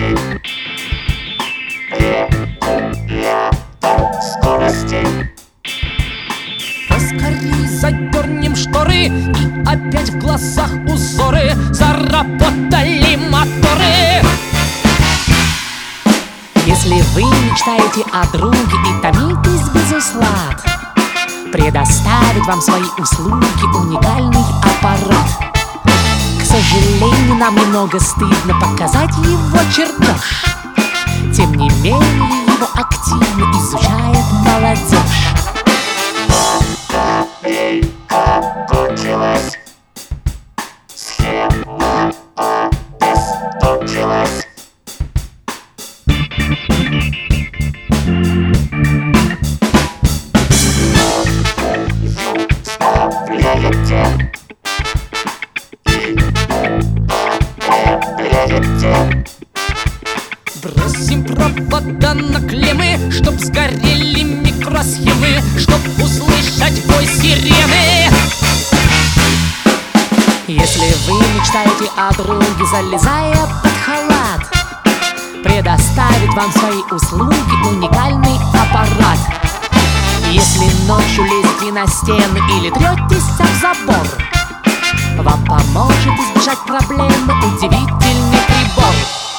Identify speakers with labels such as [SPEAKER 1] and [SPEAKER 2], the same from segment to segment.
[SPEAKER 1] скорости, регулятор скорости.
[SPEAKER 2] Поскорей задернем шторы, и опять в глазах узоры. Заработали моторы. Если вы мечтаете о друге и томитесь без услад, предоставить вам свои услуги уникальный аппарат. К сожалению, нам немного стыдно показать его чертеж. Тем не менее, его активно изучает молодежь.
[SPEAKER 1] Окончилась, схема обесточилась. Вставляете и употребляете.
[SPEAKER 2] Бросим провода на клеммы, чтоб сгорели микросхемы, чтоб услышать вой сирены. Если вы мечтаете о друге, залезая под халат, предоставит вам свои услуги уникальный аппарат. Если ночью лезете на стены или третесь об забор, вам поможет избежать проблемы удивительный прибор.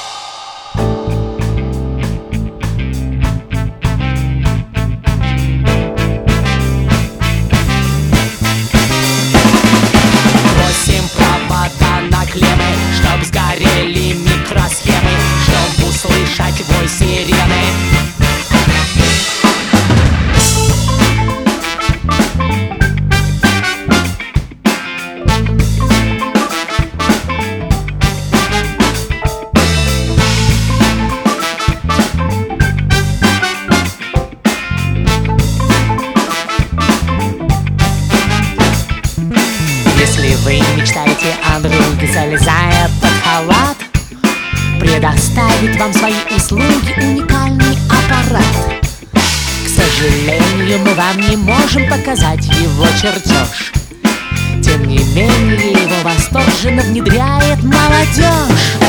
[SPEAKER 2] Бросим провода на клеммы, чтоб сгорели микросхемы, чтоб услышать вой сирены. Если вы мечтаете о друге, залезая под халат, предоставит вам свои услуги уникальный аппарат. К сожалению, мы вам не можем показать его чертеж. Тем не менее, его восторженно внедряет молодежь.